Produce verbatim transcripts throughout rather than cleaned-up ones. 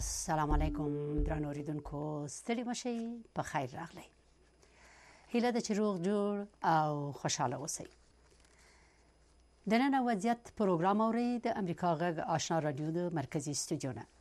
السلام علیکم درنو اوریدونکو ستړي مشئ په خیر راغلی هیله د چروغ جوړ او خوشاله اوسئ د نن وضعیت پروګرام اوري د امریکا غږ آشنا رادیو د مرکزی استودیو نه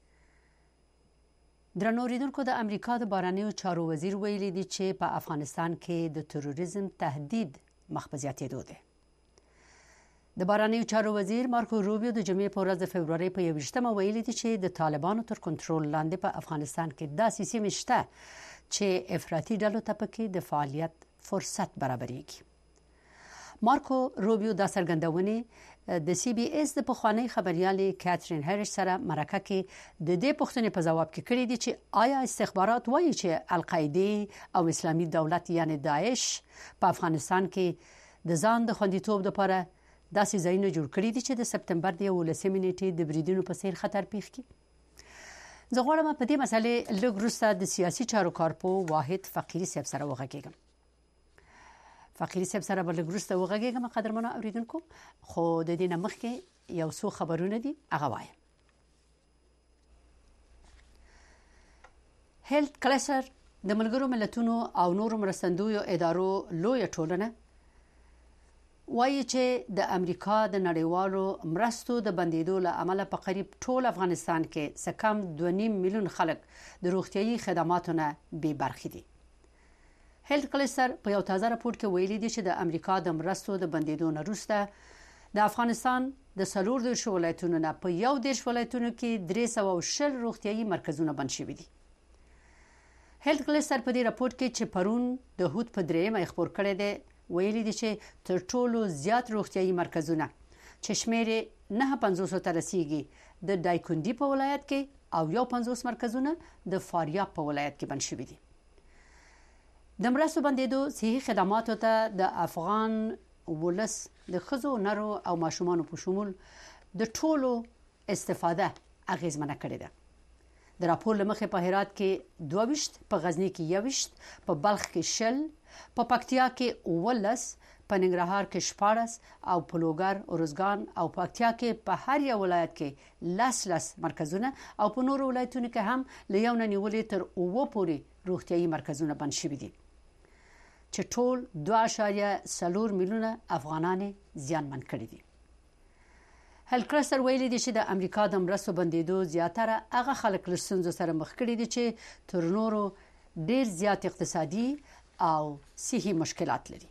درنو اوریدونکو د امریکا د بهرنیو چارو وزیر ویلي دی چې په افغانستان کې د تروریزم تهدید مخبزیاتې دوده د بهرنیو چارو وزیر مارکو روبیو د جمعې په ورځ د فبرवरी په یوویشتمه ویلي دی چې د طالبانو تر کنټرول لاندې په افغانستان کې داسې سیمې شته چې افراطي ډلو ته پکې د فعالیت فرصت برابرېږي مارکو روبیو د څرګندونې د سی بي اس د پخوانی خبريالې کاترین هریس سره مرکه کې د دې پوښتنې په جواب کې کړی دی چې آیا استخبارات وایي چې القاعده او اسلامي دولت یعنی داعش په افغانستان کې د ځان د خوندیتوب لپاره داسې ځایونه جوړ کړی دي چې د سپتمبر د یولسمې نیټې د بریدونو په څیر خطر پیښ کړي زه غواړم په دې مسلې لږ وروسته د سیاسي چارو کارپو واحد فقيري صاحب سره وغږیږم فقيري صاحب سره بل لږ وروسته وغږیږم قدرمنو اوریدونکو خو د دې نه مخکې یو څو خبرونه دي هغه وایم هیلت کلسر د ملګرو ملتونو او نورو مرستندویو ادارو لوی ټولنه وایي چې د امریکا د نړیوالو مرستو د بندیدو له امله په قریب ټول افغانستان کې سکم دوه نیم میلیون خلک د روغتيایي خدماتو نه بې برخې دي هیلت کلسر په یو تازه راپور کې ویلي دی چې د امریکا د مرستو د بندیدو نه وروسته د افغانستان د څلور دیرش ولایتونو نه په یو دیرش ولایتونو کې درې سوه شل روغتيایي مرکزونه بند شوي دي هیلت کلسر په دې راپور کې چې پرون د هوت په درېمه خبر کړی دی ویلي دي چې تر ټولو زیات روغتيایي مرکزونه چې شمېر نه پنځوس ته رسیدي د دایکندي په ولایت کې او یو پنځوس مرکزونه د فاریاب په ولایت کې بند شوي دي د مرستو بندیدو صحي خدماتو ته د افغان ولس د خزو نرو او ماشومانو په شمول د ټولو استفاده اغیزمنه کړې ده د راپور لمخې په هرات کې دوه ویشت په غزنی کې یو ویشت په بلخ کې شل په پکتیا کې اولس په ننګرهار کې شپاړس او په لوګر اورزګان او پکتیا کې په هر یو ولایت کې لاس لاس مرکزونه او په نورو ولایتونو کې هم لیاو نه نیولې تر اوو پورې روغتيایي مرکزونه بند شوي دي چې ټول دوه اعشاریه څلور میلیونه افغانان زیانمن کړي دي هیلت کلسر ویلي دی چې د امریکا د مرستو بندیدو زیاتره هغه خلک له ستونزو سره مخ کړي دي چې تر نورو ډیر زیات اقتصادي او صحي مشکلات لري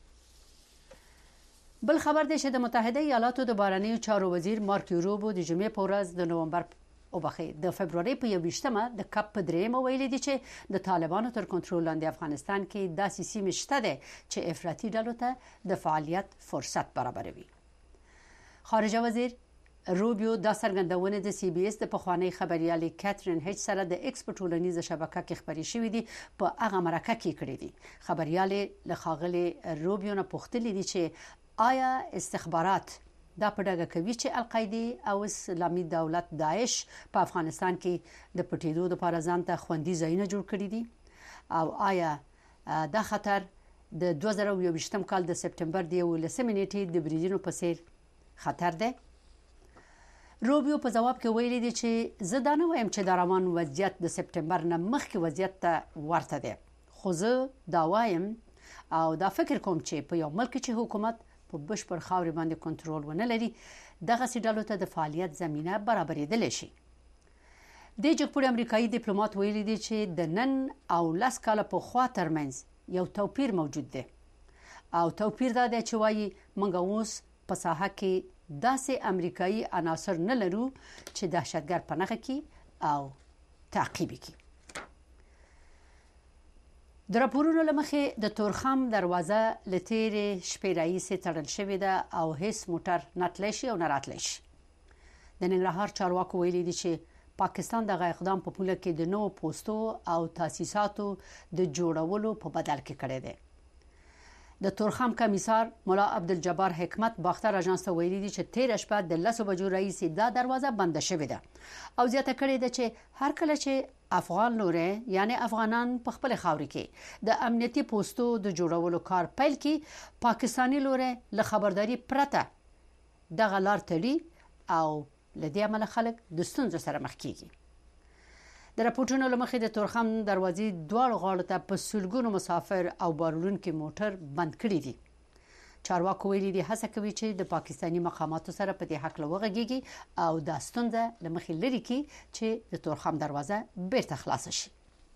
بل خبر دی چې د متحده ایالاتو د بهرنیو چارو وزیر مارکو روبیو د جمعې په ورځ د نومبر او بخې د فبرवरी په یوویشتمه د کپ په درېمه ویلي دی چې د طالبانو تر کنټرول لاندې افغانستان کې داسې سیمې شته ده چې افراطي ډلو ته د فعالیت فرصت برابروي خارجه وزیر روبیو د څرګندونې د سی بي اس د پخوانی خبريالې کاترین هریس سره د ایکس په ټولنیزه شبکه کې خبري شوې دي په هغه مرکه کې کړې دي خبريالې له خاغلي روبیو نه پوښتلې دي چې آیا استخبارات دا پډګه کوي چې القاعده او اسلامي دولت داعش په افغانستان کې د پټېدو لپاره ځان ته خوندي ځایونه جوړ کړي دي او آیا دا خطر د دوه زره یوویشتم کال د سپتمبر د یولسمې نیټې د بریدونو په څیر خطر ده روبیو په جواب کې ویلي دی چې زه دا نه وایم چې د روان وضعیت د سپتمبر نه مخکې وضعیت ته ورته دی خو زه دا وایم او دا فکر کوم چې په یو ملک چې حکومت په بشپړ خاورې باندې کنټرول ونه لري دغه سیډالو ته د فعالیت زمينه برابرېدل شي د جګپور امریکایي ډیپلوماټ ویلي دی چې د نن او لاس کاله په خوا ترمنځ یو توپیر موجود دی او توپیر دا دی چې وایي موږ اوس په ساحه کې داسې امریکایي عناصر نه لرو چې دهشتګر پنهغه کی او تعقیب کی د راپورونو لمخې د تورخم دروازه لتیرې شپې رئیس تړل شوې ده او هیڅ موټر نتلی شي او نه راتلی شي د ننګرهار چارواکو ویلي دي چې پاکستان دغه اقدام په پوله کې د نوو پوسټو او تاسیساتو د جوړولو په بدل کې کړی دی د تورخم کمیسار مولا عبدالجبار حکمت باختر اژانس ته ویلي دي چې تیر شپه د لسو بجو رئیس دا دروازه بند شوې ده او زیاته کړې ده چې هر کله چې افغان لوري یعنی افغانان په خپل خاوري کې د امنیتي پوسټو د جوړولو کار پیل کړي پاکستاني لوري له خبرداري پرته د غلار تړي او لدې عمل خلک د ستونزو سره مخ کیږي د راپورټونو لمخې د تورخم دروازې دواړو غاړو ته په سلګونو مسافر او بارونکو موټر بند کړي دي. چارواکو ویلي دي هڅه کوي چې د پاکستاني مقاماتو سره په دې حق لوغږي او د ستونزه لمخې لري کی چې د تورخم دروازه بیرته خلاص شي.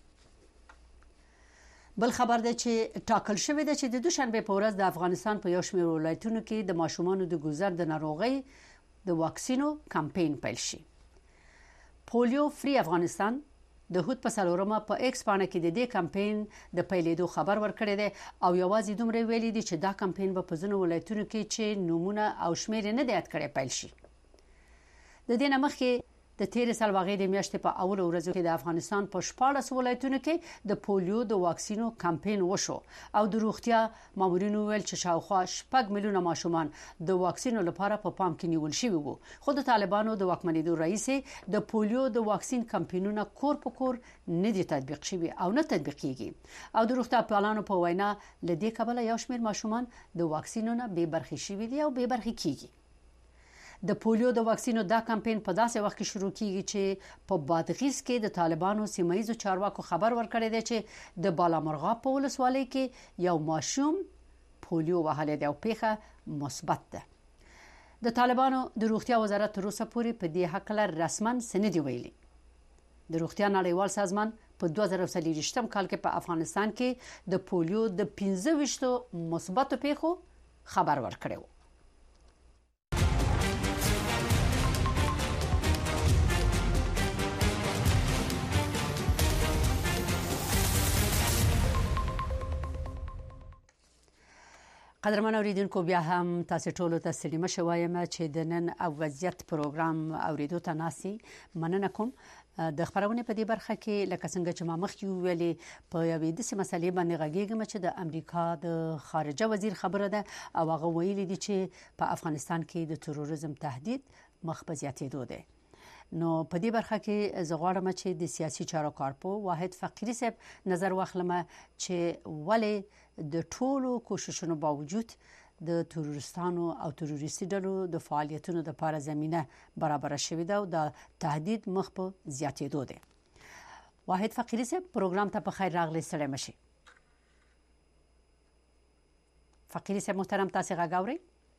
بل خبر ده چې ټاکل شوی ده چې د دوشنبه په ورځ د افغانستان په یو شمېر ولایتونو کې د ماشومانو د ګذر د ناروغي د واکسینو کمپاین پیل شي. پولیو فری افغانستان د هوت په سلورمه په ایکس باندې کې د دې کمپاین د پیلېدو خبر ورکړی دی او یوازې دومره ویلي دي چې دا کمپاین به په ځینو ولایتونو کې چې نمونه او شمیر نه دی یاد کړی پیل شي. د دې نه مخکې د تیر سال واغې د میاشتې په اول ورځو کې د افغانستان په شپاړس ولایتونو کې د پولیو د واکسینو کمپاین وشو او د روغتیا مامورینو ویل چې شاوخوا شپږ میلیونه ماشومان د واکسینو لپاره په پام کې نیول شوي وو. خو د طالبانو د واکمنېدو رئیس د پولیو د واکسین کمپاینونه کور په کور نه دي تطبیق شوي او نه تطبیقيږي او د روغتیا پالانو په وینا لدې کبله یو شمېر ماشومان د واکسینونو به برخې شوي دي او به برخې کیږي. د پولیو د واکسینو دا کمپاین په داسې وخت کې شروع کیږي چې په بادغیس کې د طالبانو سیمایي چارواکو خبر ورکړی دی چې د بالامرغاب په ولسوالۍ کې یو ماشوم پولیو وهلی دی او پیښه مثبت ده. د طالبانو د روغتیا وزارت تر اوسه پورې په دې حق لر رسمن سند ویلي. د روغتیا نړیوال سازمان په دوه زره څلور کال کې په افغانستان کې د پولیو د پنځه ویشت مثبت پیښو خبر ورکړی و. قدرمن اوریدونکو بیا هم تاسو ټول ته سلامه شوایم چې د نن او وضعیت پروګرام اوریدو ته ناسي مننه کوم. د خبرونه په دې برخه کې لکه څنګه چې ما مخکې ویلې په یوې د سیمه مسلې باندې غږیږم چې د امریکا د خارجه وزیر خبره ده او هغه ویلي دي چې په افغانستان کې د تروریزم تهدید مخ په زیاتېدو ده. نو په دې برخه کې زغواړم چې د سیاسي چارو کارپو واحد فقيري صاحب نظر واخلم چې ولې د ټولو کوششونو باوجود د تروریستانو او تروریستي ډلو د فعالیتونو لپاره زمينه برابر شوې ده او د تهدید مخ په زیاتېدو ده. واحد فقيري صاحب پروګرام ته په خیر راغلی سره مشي. فقيري صاحب محترم تاسو غاګاوري.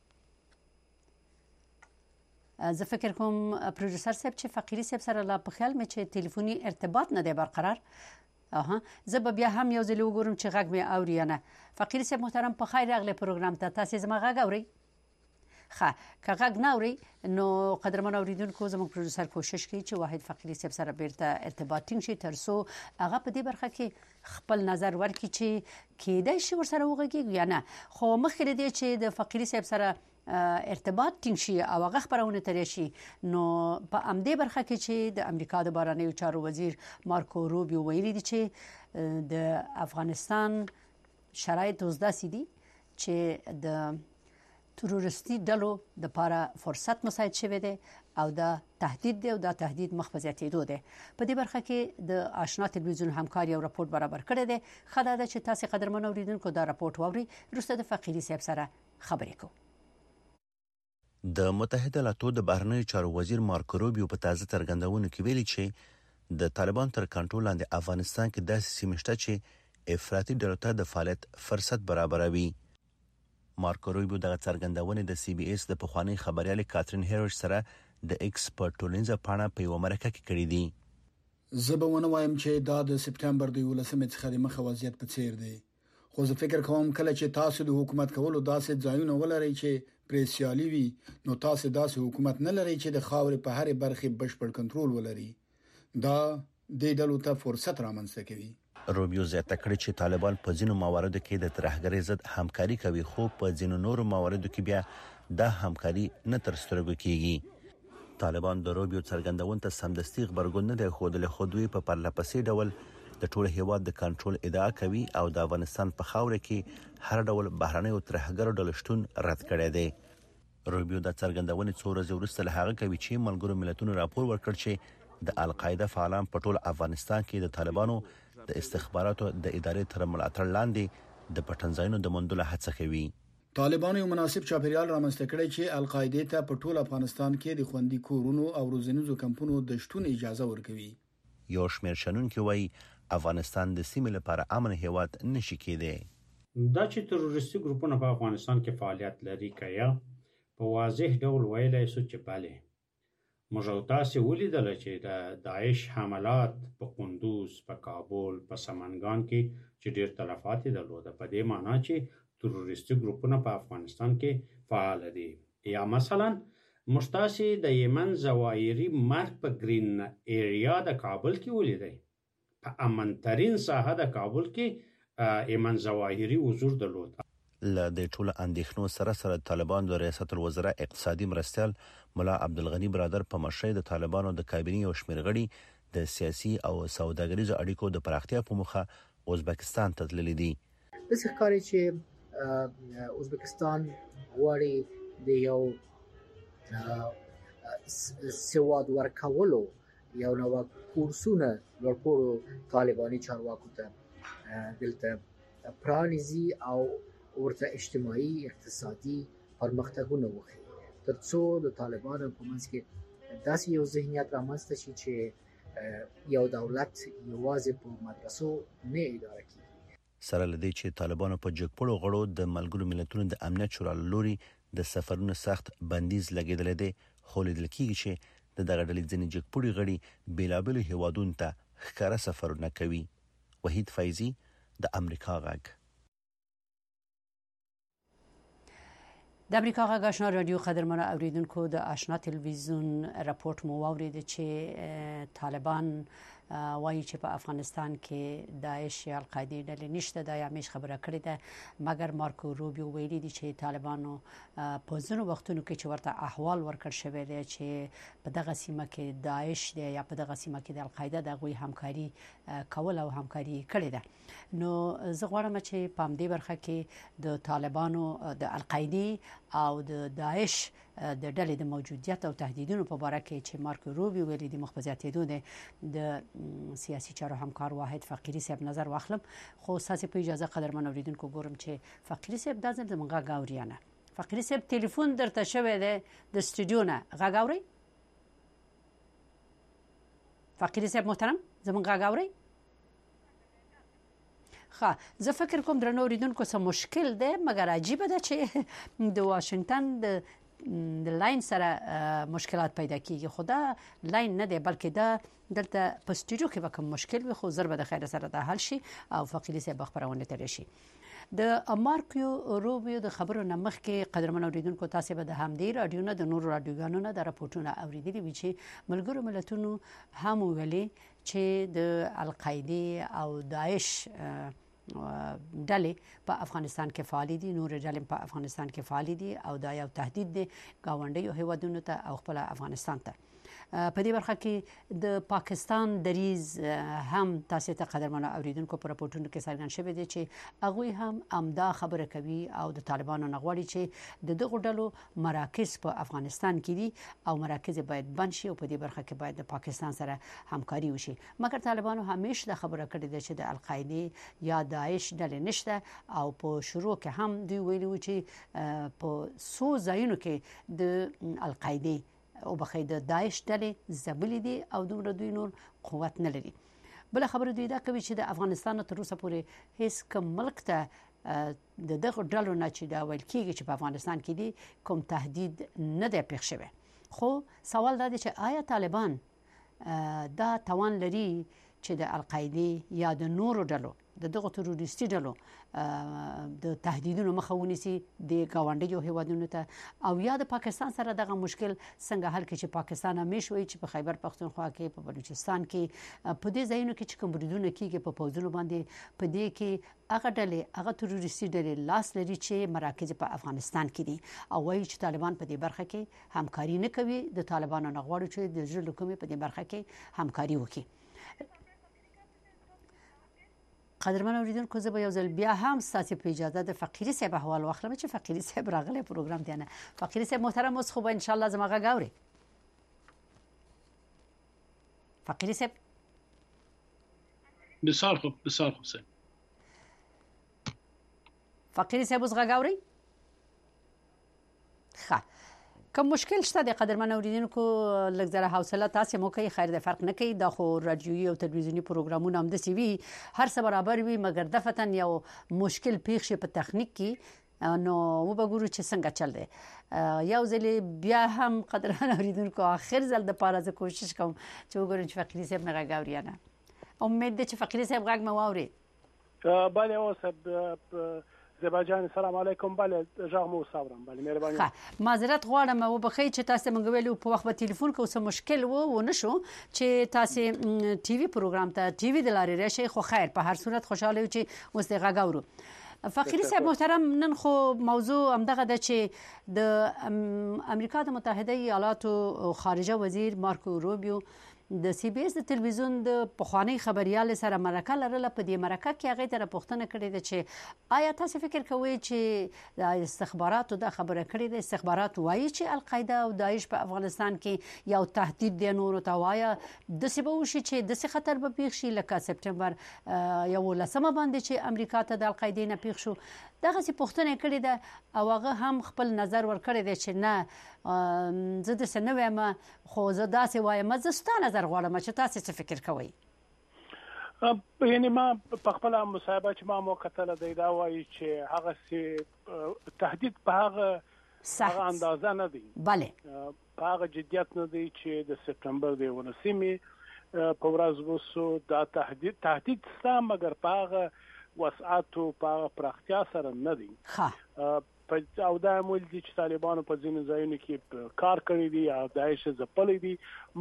زه فکر کوم پروډوسر صاحب چې فقيري صاحب سره لا په خیال مې چې ټلیفوني ارتباط نه دی برقرار. اها زه به بیا هم یو ځل وګورم چې غږ مې اوري نه. فقيري صاحب محترم په خیر راغلی پروګرام ته تاسو زما غږ اوري. ښه که غږ نه اوري نو قدرمن اوریدونکو زموږ پروډوسر کوشش کوي چې واحد فقيري صاحب سره بیرته ارتباط ټینګ شي ترڅو هغه په دې برخه کې خپل نظر ورکړي چې کېدای شي ورسره وغږیږي یا نه. خو مخکې دې چې د فقيري صاحب سره ارتباط ټینګ شي او هغه خبرونه ترې شي نو په امدې برخه کې چې د امریکا د بهرنیو چارو وزیر مارکو روبیو ویلي دي چې د افغانستان شرایط اوس داسې دي چې د تروریستي ډلو د لپاره فرصت مساعد شوی دی او دا تهدید دی او دا تهدید مخ په زیاتېدو دی. په دې برخه کې د آشنا تلویزیون همکاري او راپور برابر کړی دی. خدای دې چې تاسو قدرمن اوریدونکو دا راپور واوري. وروسته د فقيري صاحب سره خبرې کوو. د متحده ایالاتو د بهرنیو چارو وزیر مارکو روبیو په تازه څرګندونو کې ویلي چې د طالبان تر کنټرول لاندې افغانستان کې داسې سیمې شته چې افراطي ډلو ته د فعالیت فرصت برابروي. مارکو روبیو دغه څرګندونې د سی بي اس د پخوانی خبريال کاترین هیروش سره د ایکسپرت ټولنیزه پاڼه په یو مرکه کې کړې دي. زه به ونه وایم چې دا د سپټمبر د یولسمې څخه د مخه وضعیت په څیر دی. خو زه فکر کوم کله چې تاسو د حکومت کولو داسې ځایونه ولرئ چې پریسیالي وي نو تاسو داسې حکومت نه لرئ چې د خاورې په هرې برخې بشپړ کنټرول ولري. دا د ډلو ته فرصت رامنځته کوي. روبیو زیاته کړی چې طالبان په ځینو مواردو کې د ترهګرۍ ضد همکاري کوي خو په ځینو نورو مواردو کې بیا دا همکاري نه تر سترګو کیږي. طالبان د روبیو څرګندون ته سمدستي خبرګون نه دی خوده له خودوي په پرلپسې ډول د ټول هیواد د کنټرول ادعا کوي او د افغانستان په خاوره کې هر ډول بهرنیو ترهګرو ډلو شتون رد کړی دی. روبیو د څرګندونې څو ورځې وروسته له هغه کوي چې ملګرو ملتونو راپور ورکړ چې د القاعده فعالان په ټول افغانستان کې د طالبانو د استخباراتو د ادارې تر ملاتړ لاندې د پټنځایونو د موندلو هڅه کوي. طالبانو یو مناسب چاپیریال رامنځته کړی چې القاعده ته په ټول افغانستان کې د خوندي کورونو او روزنیزو کمپونو د شتون اجازه ورکوي. یو شمېر شنونکي وایي افغانستان د سیمې لپاره امن هیواد نشي کېدی. دا چې تروریستي ګروپونه په افغانستان کې فعالیت لري کیا په واضح ډول ویلای شو چې bale موږ او تاسو ولیدل چې د داعش حملات په قندوز، په کابل، په سمنګان کې چې ډېر تلفات درلوده، په دې معنی چې تروریستي ګروپونه په افغانستان کې فعال دي. یا مثلا مشتاسي د یمن زوايري مرګ په گرین ایریا د کابل کې ولیدای. په امنترین ساحه د کابل کې ایمن زواهری حضور درلود. له د ټولو اندېښنو سره سره طالبان د ریاست الوزرا اقتصادي مرستیال ملا عبدالغنی برادر په مشرۍ د طالبانو د کابینې او شمېر غړي د سیاسي او سوداګریزو اړیکو د پراختیا په موخه ازبکستان ته تللي دي. د ښکاري چې ازبکستان غواړي د یو سواد ورکولو یو نو کورسونه ورکوړو طالباني چارواکو ته دلته پرانیزي او ورته اجتماعي اقتصادي پرمختګونه وکړي ترڅو د طالبانو په منځ کې داسې یو ذهنیت رامنځته شي چې یو دولت یوازې په مدرسو نه اداره کیږي. سره لدی چې طالبانو په جګپړو غړو د ملګرو ملتونو د امنیت شورا لوري د سفرونو سخت بندیز لګیدل دي، خو لیدل کیږي چې د دغه ډلې ځینې جګپړي غړي بیلابل هیوادونو ته ښکاره سفرونه کوي. وحید فیضی د امریکا غږ. د امریکا غږ آشنا رادیو قدرمنو اوریدونکو د آشنا تلویزیون راپورټ مو واورید چې طالبان وایي چې په افغانستان کې داعش یا القاعده ډلې نشته. دا همیش خبره کړې ده، مګر مارکو روبیو ویلي دي چې طالبانو په ځینو وختونو کې چې ورته احوال ورکړ شوی دی چې په دغه سیمه کې داعش دی یا په دغه سیمه کې د القاعده د غوي همکاري کول او همکاري کړې ده. نو زه غواړم چې په دې برخه کې د طالبانو د القاعده او د داعش د ډلې د موجودیت او تهدیدونو په اړه کې چې مارکو روبیو ویلي د مخبزاتیدو د سیاسي چارو همکار واحد فقيري صاحب نظر واخلم. خو ساسي په اجازه قدرمن اوریدونکو ګورم چې فقيري صاحب د ځل زمونږه غاوريانه فقيري صاحب ټلیفون درته شوی دی د سټوډیو نه غاوري. فقيري صاحب محترم زمونږه غاوري. ها زه فکر کوم درنو اوریدونکو سم مشکل دی، مګر عجیبه ده چې د واشنگټن د د لاین سره مشکلات پیدا کیږي. خدا لاین نه دی بلکې دا دلته په سټوډیو کې وکم مشکل وي، خو ضربه د خیر سره د حل شي او فقيري صاحب خبرونه ترې شي. د مارکو روبیو د خبرو نمخ کې قدرمن اوریدونکو تاسو به د همدې رادیو نه د نور رادیوګانو نه د راپورټونو اوریدلي وي چې ملګرو ملتونو هم ویلي چې د القاعده او داعش ډلې په افغانستان کې فعال دي، نور ډلې په افغانستان کې فعال دي او دا یو تهدید دی گاونډیو هیوادونو ته او خپل افغانستان ته. په دې برخه کې د پاکستان دریز هم تاسو ته قدرمنو اوریدونکو پر راپورټونو کې څرګند شوی دی چې هغه هم امدا خبره کوي او د طالبانو نغواړي چې د دغه ډلو مراکز په افغانستان کې دي او مراکز باید بند شي او په دې برخه کې باید د پاکستان سره همکاري وشي. مګر طالبانو همیشه د خبره کړې ده چې د القاعده یا داعش ډلې نشته او په شروع کې هم دوی ویلي چې په سو ځایونو کې د القاعده او بخید داعش ډلې زبلې دي او دومره دوی نور قوت نه لري. بل خبره دوی دا کوي چې د افغانستان تر اوسه پورې هیڅ کوم ملک ته د دغه ډلو نه چې دا ویل کیږي چې په افغانستان کې دي کوم تهدید نه دی پېښ شوی. خو سوال دا دی چې آیا طالبان دا توان لري چې د القاعده یا د نورو ډلو د دغه تروریستي ډلو د تهدیدونو مخه ونیسي د گاونډیو هیوادونو ته او یا د پاکستان سره دغه مشکل څنګه حل کړي چې پاکستان همیشه وایي چې په خیبر پختونخوا کې په بلوچستان کې په دې ځایونو کې چې کوم بریدونه کیږي په پوځونو باندې په دې کې هغه ډلې هغه تروریستي ډلې لاس لري چې مراکز په افغانستان کې دي او وایي چې طالبان په دې برخه کې همکاري نه کوي. د طالبانو نه غواړي چې د ژوند حکومت په دې برخه کې همکاري وکړي. قدرمن اوریدونکو زه به یو ځل بیا هم ستاسو په اجازه د فقيري صاحب احوال واخلم چې فقيري صاحب راغلی پروګرام دی نه. فقيري صاحب محترم اوس خو به ان شاء الله زموږه غاوري. فقيري صاحب بسار خو بسار خو صاحب فقيري صاحب اوس غاوري. ښه کوم مشکل شته د قدرمن اوریدونکو لږ زره حوصله تاسو مو کوي خیر د فرق نه کوي د خو رادیوي او تلویزیونی پروګرامونه هم د سی وی هر څه برابر وي مګر دفتن یو مشکل پیښ شي په تخنیک کې نو وبګورو چې څنګه چل دی یو ځل بیا هم قدرمن اوریدونکو اخر ځل د پاره ز کوشش کوم چې وګورم چې فقيري صاحب نه غاوريانه امید ده چې فقيري صاحب غاګ مو اوري بله اوسه زباجان السلام علیکم بله جاغ مو صبرم بله مهرباني ښه معذرت غواړم او بخیر چې تاسو مونږ ویلو په وخت په ټلیفون کې اوس مشکل وو و نشو چې تاسو ټي وي پروګرام ته ټي وي د لارې راشي خو خیر په هر صورت خوشاله یو چې اوس د غاګورو فقيري صاحب محترم نن خو موضوع همدغه ده چې د امریکا د متحده ایالاتو خارجه وزیر مارکو روبیو د سی بي اس د تلویزیون د پخوانی خبريال سره مرکه لرله په دې مرکه کې هغه تر پوښتنه کړې ده چې آیا تاسو فکر کوئ چې د استخباراتو د خبره کړې ده استخبارات وایي چې القاعده او داعش په افغانستان کې یو تهدید دی نور ته وایا د سی بي او شي چې د خطر به پیښ شي لکه سپټمبر یو لسمه باندې چې امریکا ته د القاعده نه پیښ شو دغه څه پوښتنه کړې ده او هغه هم خپل نظر ورکړی دی چې نه زه د سنوي ما خو زه داسې وایم زه ستاسو نظر غواړم چې تاسو څه فکر کوئ یعنی ما په خپل مصاحبه چې ما مو کتل دی دا وایي چې هغه سي تهدید په هغه هغه اندازه نه دی bale په هغه جديت نه دی چې د سپټمبر د ونسمې په ورځ وسو دا تهدید تهدید ستا مګر په هغه وسعت او په پراختیا سره نه دی ښه په او دا مول دي چې طالبانو په ځینو ځایونو کې کار کړی دی او داعش ځپلې دي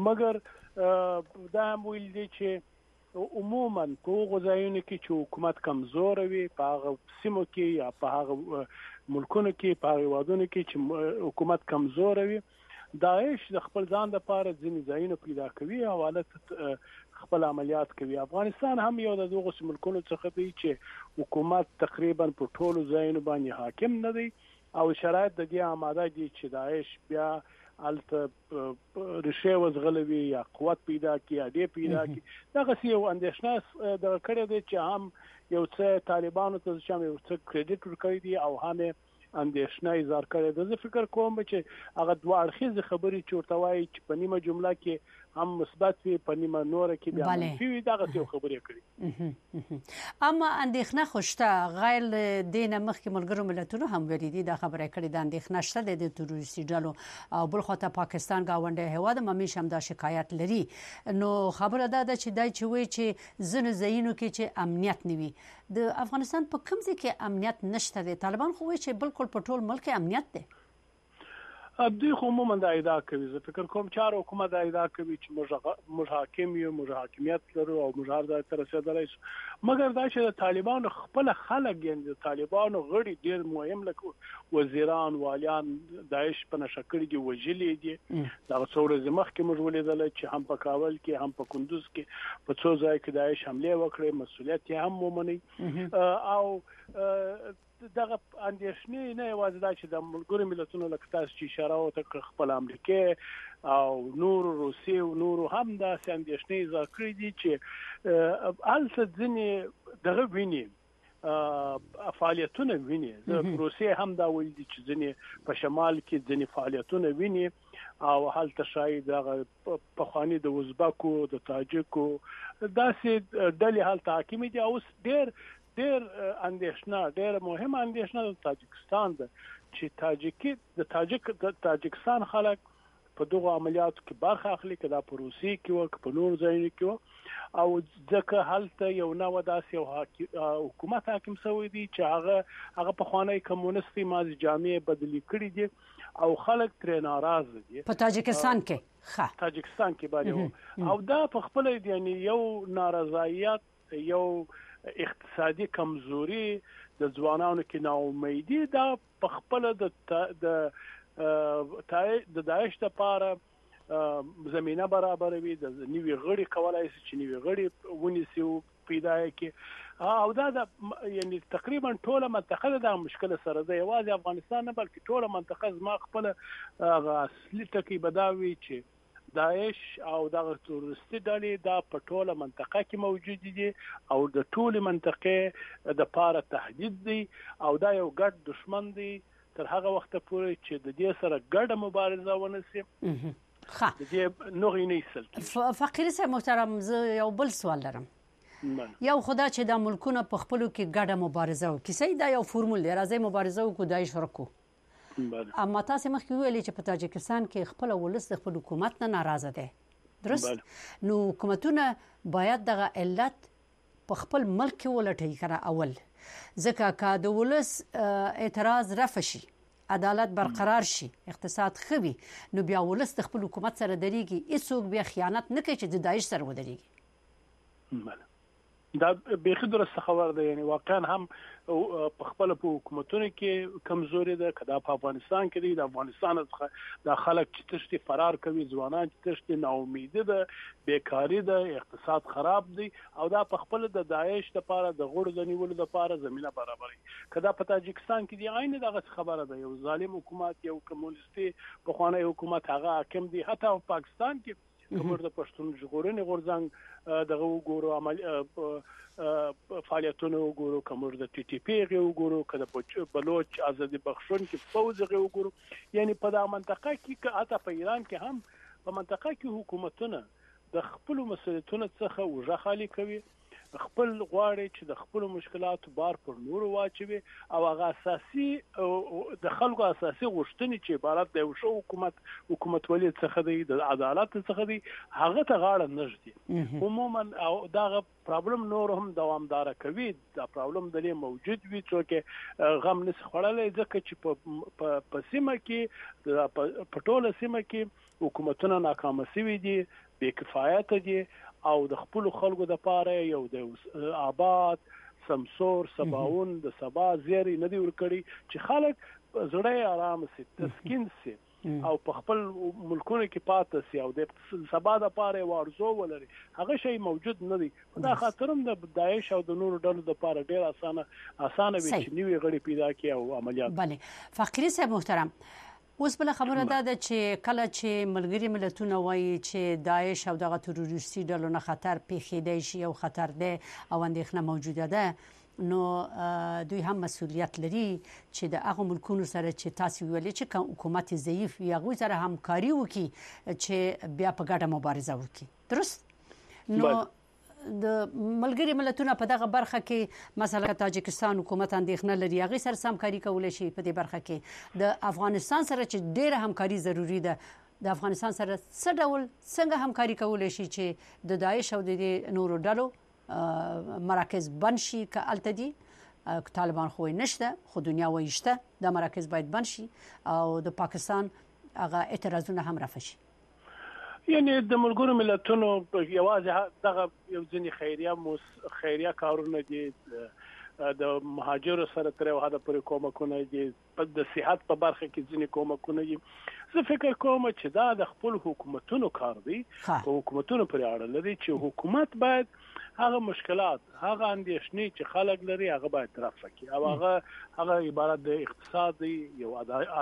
مګر دا مول دي چې عموما په غوځایونو کې چې حکومت کمزور وي په هغه سیمو کې یا په هغه ملکونو کې په هغه وادونو کې چې حکومت کمزور وي داعش د خپل ځان لپاره ځینې ځایونه پیدا کوي او حالت خپل عملیات کوي افغانستان هم یو د دغه ملکونو څخه دی چې حکومت تقریبا په ټولو ځایونو باندې حاکم نه دی او شرایط د دې آماده دي چې داعش بیا الته رشه وزغلوي یا قوت پیدا کی یا دې پیدا کی دغه یو اندیشنه د کړه دي چې هم یو څه طالبانو ته چې یو څه کریډټ ورکړي دي او هم اندیشنه اظهار کړي ده زه فکر کوم چې هغه دوه اړخیز خبرې چورته وایي چې په نیمه جمله کې هم مثبت وي په نیمه نور کې بیا منفي وي دغه څه خبرې کړي اما اندېښنه خوشته غیر دینه مخکې ملګرو ملتونو هم ویلي دي دا خبره کړې ده اندېښنه شته د تروریستي ډلو او بل خو ته پاکستان گاونډي هواد ممیش هم دا شکایت لري نو خبره ده چې دای چې وی چې زنه زینو کې چې امنیت نوي د افغانستان په کوم ځای کې امنیت نشته دي طالبان خو وی چې بالکل په ټول ملک امنیت دی دوی خو عموما دا ادعا کوي زه فکر کوم چې حکومت دا ادعا کوي چې موږ حاکم یو موږ حاکمیت لرو او موږ هر ځای ته رسیدلی شو مګر دا چې د طالبانو خپل خلک یعنی د طالبانو غړي ډیر مهم لکه وزیران والیان داعش په نشکړې دي وجلې دي دا څو ورځې مخکې موږ ولیدل چې هم په کابل کې هم په کندوز کې په څو ځای کې داعش حمله وکړه مسؤلیت یې هم ومني او دغه اندیشنې نه یوازې دا چې د ملګرو ملتونو لکه تاسو چې اشاره وکړه خپل امریکا او نور روسي او نور هم دا اندیشنې اظهار کړې دي چې الته ځینې دغه ویني فعالیتونه ویني د روسي هم دا ویل دي چې ځینې په شمال کې ځینې فعالیتونه ویني او هلته شاید دغه په خواني د وزبکو د تاجکو داسې ډلې هلته حاکم دي او ډېر ډېر اندیشنه ډېر مهمه اندیشنه د تاجکستان ده چې تاجکی د تاجک د تاجکستان خلک په دغه عملیاتو کې برخه اخلي کله په روسي کې او په نور ځایونو کې او ځکه هلته یو نو داسې حکومت حاکم شوی دی چې هغه هغه په خوانی کمونیستي مازی جامعه بدلی کړی دي او خلک ترې ناراض دي په تاجکستان کې ښه تاجکستان کې باندې او دا په خپل یعنی یو نارضایت یو اقتصادي کمزوري د ځوانانو کې ناامیدي دا په خپل د د داعش لپاره زمينه برابروي د نیوي غړي کولای شي چې نیوي غړي ونیسي پیدا کې او دا د یعنی تقریبا ټوله منطقه د مشکل سره ده یوازې افغانستان نه بلکې ټوله منطقه زما خپل اصلي ټکی بداوي چې داعش او دغه تروریستي ډلې دا په ټوله منطقه کې موجود دي او د ټوله منطقې د پاره تهدید دي او دا یو ګډ دشمن دی تر هغه وخت پورې چې د دې سره ګډه مبارزه ونسي ښه د دې نوغې نه ایستل. فقیر صاحب محترم، زه یو بل سوال لرم. یو خدا چې د ملکونو په خپلو کې ګډه مبارزه وکړي، صحیح دا یو فرمول دی، راځي مبارزه وکړو دای شرکو. اما تاسو مخکې ویلي چې په تاجکستان کې خپل ولس د خپل حکومت نه ناراضه دی، درست؟ نو حکومتونه باید دغه علت په خپل ملک کې ولټوي کنه اول، ځکه که د ولس اعتراض رفع شي، عدالت برقرار شي، اقتصاد ښه وي، نو بیا ولس د خپل حکومت سره درېږي، هیڅوک بیا خیانت نه کوي چې د داعش سره ودرېږي. بله دا بیخي درسته خبر ده. یعنی واقعا هم په خپل په حکومتونو کې کمزوري ده، کدا په افغانستان کې دي، د افغانستان څخه د خلک چې تشتي فرار کوي، ځوانان چې تشتي ناامیده ده، بیکاری ده، اقتصاد خراب دي، او دا په خپل د داعش لپاره د غړو د نیولو لپاره زمينه برابري. کدا په تاجکستان کې دی عین دغه خبره ده، یو ظالم حکومت، یو کمونیستي په خوانه حکومت هغه حاکم دي. حتی په پاکستان کې کومر د پښتون ژغورنې غورځنګ دغه وګورو عمل فعالیتونه وګورو، کومر د ټي ټي پی غو وګورو، کله بلوچ آزادي بخښون کې فوز غو وګورو. یعنی په دا منطقه کې حتی په ایران کې هم په منطقه کې حکومتونه د خپل مسؤلیتونو څخه وجه خالی کوي، خپل غواړي چې د خپل مشکلاتو بار پر نور واچوي، او هغه اساسي د خلکو اساسي غوښتنې چې عبارت د یو شو حکومت حکومت ولې څخه دی، د عدالت څخه دی، هغه ته غاړه نږدي. عموما او دا پرابلم نور هم دوامدار کوي، دا پرابلم د لې موجود وي، څوک غم نس خړلې، ځکه چې په په سیمه کې په ټوله سیمه کې حکومتونه ناکام شوي دي، بې کفایت دي، او د خپل خلکو د پاره یو د آباد سمسور سباون د سبا زیری نه دی ورکړي چې خلک زړه آرام سي، تسکین سي، او په خپل ملکونو کې پاتې سي، او د سبا د پاره ورزو ولري. هغه شی موجود نه دی. دا خاطرم د داعش او د نورو ډلو د پاره ډیر اسانه اسانه وي چې نیوي غړي پیدا کړي او عملیات. بله فقیر صاحب محترم، اوس بل خبره ده چې کله چې ملګری ملتونه وایي چې داعش او دغه تروریستي ډلو نه خطر پیښیدای شي او خطر ده او اندېښنه موجوده ده، نو دوی هم مسؤلیت لري چې د هغه ملکونو سره چې تاسو ویلي چې حکومت ضعیف وي هغه سره همکاري وکړي چې بیا په ګډه مبارزه وکړي، درست؟ نو د ملګری ملتونه په دغه برخه کې مثلا تاجکستان حکومت اندېښنه لري، هغه سره همکاري کولای شي په دې برخه کې. د افغانستان سره چې ډېره همکاري ضروری ده، د افغانستان سره څه ډول څنګه همکاري کولای شي چې د داعش او د نورو ډلو مراکز بند شي؟ که الته دي طالبان خو نشته، خو دنیا وایشته، د مراکز باید بند شي او د پاکستان هغه اعتراضونه هم رفع شي. یعنی د ملګرو ملتونو یوازې دغه یو ځینې خیریه خیریه کارونه دي، د مهاجرو سره تر یو حده پورې کومکونه دي، د صحت په برخه کې ځینې کومکونه دي. زه فکر کوم چې دا د خپل حکومتونو کار دی، په حکومتونو پورې اړه لري چې حکومت باید هغه مشکلات، هغه اندېښنې چې خلک لري هغه باید رفع کړي، او هغه هغه عبارت د اقتصادي یو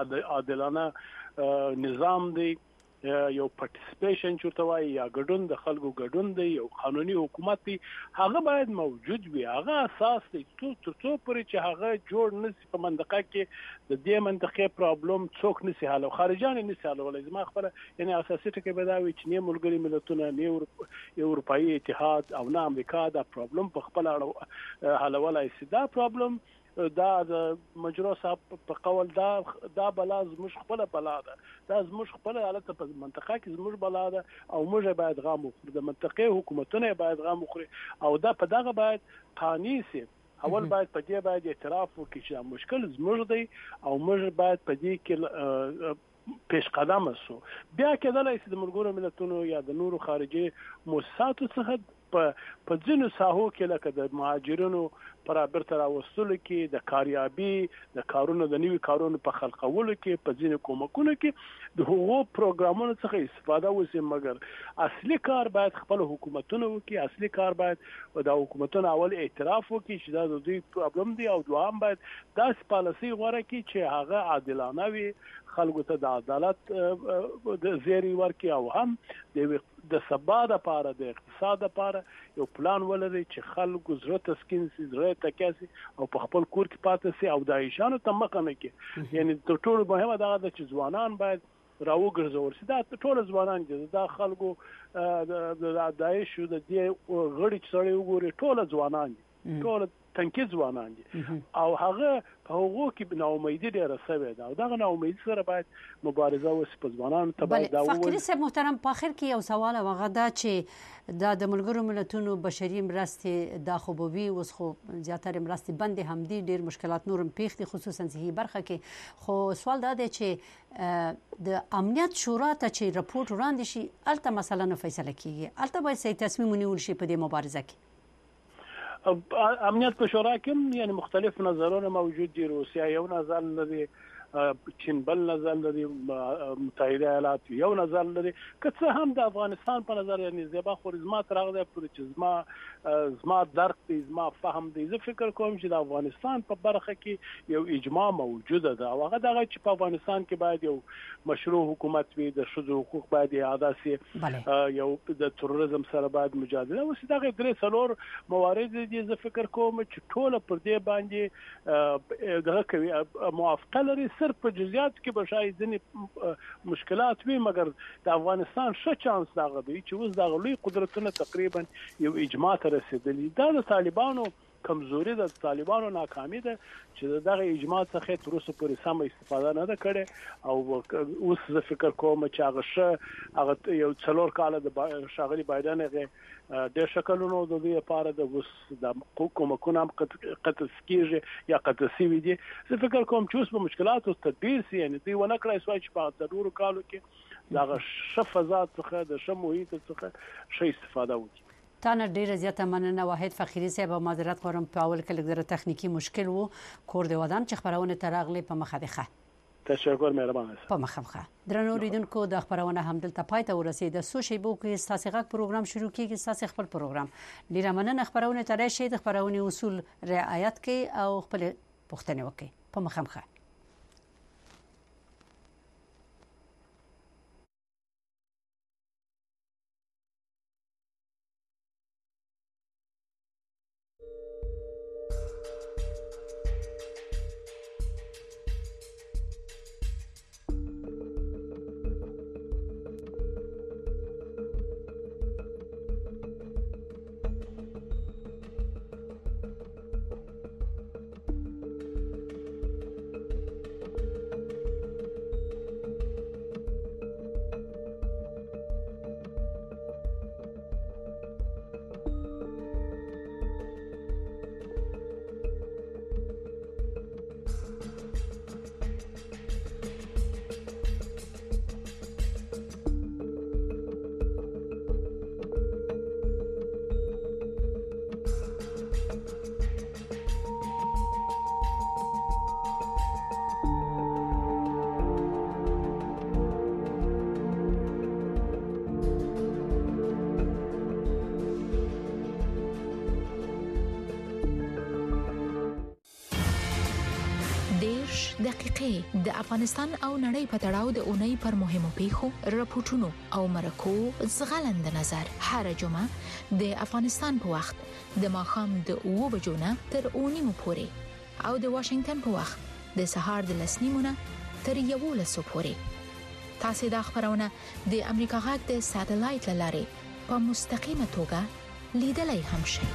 عادلانه نظام دی، یو پارټیسپیشن چورته وایي، یا ګډون د خلکو ګډون دی، یو قانوني حکومت دی، هغه باید موجود وي. هغه اساس دی تر څو پورې چې هغه جوړ نشي په منطقه کې د دې منطقې پرابلم څوک نشي حل او خارجان نشي حلولای. زما خبره یعنی اساسي ټکی به دا وي چې نه ملګري ملتونه، نه اروپאי اتحاد او نه امریکا دا پرابلم په خپل اړه حلولای شي. دا پرابلم دا د مجرو صاحب په قول دا دا بلا زموږ خپل بلا ده، دا زموږ خپل حالت په منطقه کې زموږ بلا ده، او موږ باید غام وخورو، د منطقې حکومتونه باید غام وخوري، او دا په دغه باید قانوني سي. اول باید په دې باید اعتراف وکړي چې مشکل زموږ دی، او موږ باید په دې کې پیش قدم شو. بیا کېدلای شي د ملګرو ملتونو یا د نورو خارجي مؤسساتو څخه په ځینو ساحو کې لکه د مهاجرینو پر بیرته راوستلو کې، د کاریابي د کارونو د نوي کارونو په خلقولو کې، په ځینو کومکونو کې د هغو پروګرامونو څخه استفاده وشي. مګر اصلي کار باید خپل حکومتونه وکړي، اصلي کار باید د حکومتونو اول اعتراف وکړي چې دا د دوی پرابلم دی، او دوام باید داسې پالیسي غوره کړي چې هغه عادلانه وي، خلکو ته د عدالت د زیری ورکړي، او هم د د سبا د پاره د اقتصاد لپاره یو پلان ولري چې خلکو زړه تسکین سي زړه تکاسي او په خپل کور کې پاتې سي او د عیشانو ته مخه نه کې یعنی تر ټولو مهمه دا ده چې ځوانان باید راوګرځول شي دا ټول ځوانان دي دا خلکو د داعش د دې غړي چې سړی وګوري ټول ځوانان دي ټول تنکي ځوانان دي او هغه په هغو کې نو امیدي ډیره سوي ده او دا نو امید سره باید مبارزه وسي په ځوانانو ته باید دا وایي. فقیر صاحب محترم په اخر کې یو سوال وغه دا چې دا د ملګرو ملتونو بشري مرستې د خوبوي اوس خو زیاتره مرستې بندې هم دي ډیر مشکلات نورم پیښتي خصوصا صحي برخه کې خو سوال دا دی چې د امنیت شورا ته چې رپورټ وړاندې شي الته مثلا نو فیصله کیږي الته باید صحیح تصمیم ونیول شي په دې مبارزه کې. امنیت په شورا کې یعنی مختلف نظرونه موجود دي روسیا یو نظر لري چین بل نظر لري متحده ایالات یو نظر لري که څه هم د افغانستان په نظر یعنی زیبا خورزما ترغه پر چې زما زما درک دی زما فهم دی زه فکر کوم چې د افغانستان په برخه کې یو اجماع موجوده ده او هغه دغه چې په افغانستان کې باید یو مشروع حکومت وي د شذ حقوق باید اعاده سي یو د تروریزم سره باید مجادله وسي دغه درې څلور موارد دي زه فکر کوم چې ټول پر دې باندې دغه کوي موافقه لري صرف په جزئیات کې به شاید ځینې مشکلات وي مګر د افغانستان ښه چانس دغه دی چې اوس دغه لوی قدرتونه تقریبا یو اجماع ته رسیدلی دا د طالبانو کمزوري د طالبانو ناکامي ده چې دغه اجماع څخه تر اوسه پورې سم استفاده نه ده کړې او اوس زه فکر کوم چې هغه ښه هغه یو څلور کال د شاغلي بایدن هغه د شکلونو د دې لپاره د اوس د حکومتونو قطع کیږي یا قطع سوي دي زه فکر کوم چې اوس په مشکلاتو تدبیر سي یعنی دوی ونه کړای سوای چې په ضروري کالو کې دغه ښه فضا څخه د ښه محیط څخه ښه استفاده وکړي. تانه ډیره زیاته مننه واحد فقیری صاحب معذرت غواړم په اول کې لږ تخنیکی مشکل وو کور دی ودان چې خبرونه ترغلي په مخه ده. تشکر مهربان است. په مخه درنو لیدونکو د خبرونه هم دلته پای ته ورسېده سو شی بو کې ساسي غږ پروګرام شروع کیږي ساسي خپل پروګرام ډیره مننه خبرونه ترې شي د خبرونه اصول رعایت کړئ او خپل پوښتنه وکړئ په مخه. دقیقې د افغانستان او نړۍ په تړاو د اونۍ پر مهمو پیښو راپورټونو او مرکو زغلند نظر هر جمعه د افغانستان په وخت د ماښام د اوو بجو نه تر اوو نیمو پورې او د واشنگټن په وخت د سهار د لس نیمو نه تر یوولسو پورې تاسو د خبرونه د امریکا غږ د ساتلایت لارې په مستقیمه توګه لیدلای هم شئ.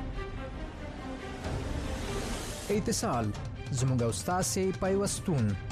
اتصال زموږ او ستاسو پیوستون